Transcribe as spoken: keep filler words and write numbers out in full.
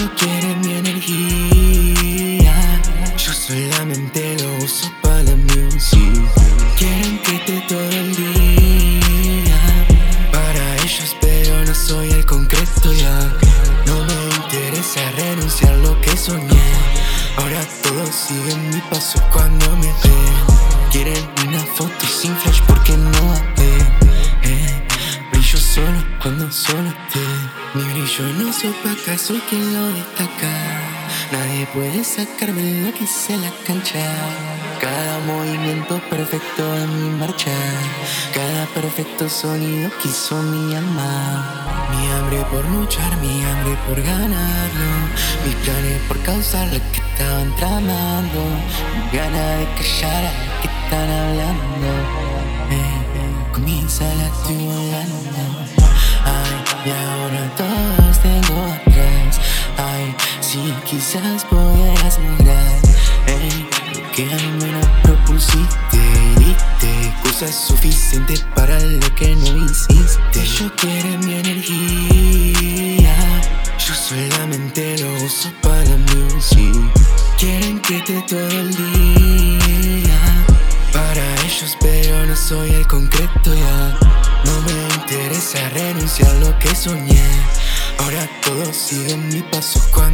Ellos quieren mi energía, yo solamente lo uso para la music. Quieren que esté todo el día para ellos, pero no soy el concreto ya. No me interesa renunciar lo que soñé. Ahora todos siguen mi paso cuando me ven. Quieren una foto sin flash porque no ven. eh. Brillo solo cuando solo esté. Mi brillo no se opaca, soy quien lo destaca. Nadie puede sacarme lo que hice en la cancha. Cada movimiento perfecto en mi marcha, cada perfecto sonido que hizo mi alma. Mi hambre por luchar, mi hambre por ganarlo, mis planes por causar lo que estaban tramando, mi gana de callar a lo que están hablando. eh, eh, Comienza la estoy volando. Ay, y ahora todos tengo atrás. Ay, si quizás pudieras lograr hey, lo que a mí me lo propusiste. Diste cosas suficientes para lo que no hiciste. Ellos quieren mi energía, yo solamente lo uso para la music. Quieren que esté todo el día para ellos, pero no soy el concreto ya. No me interesa renunciar lo que soñé. Ahora todos siguen mi paso cuando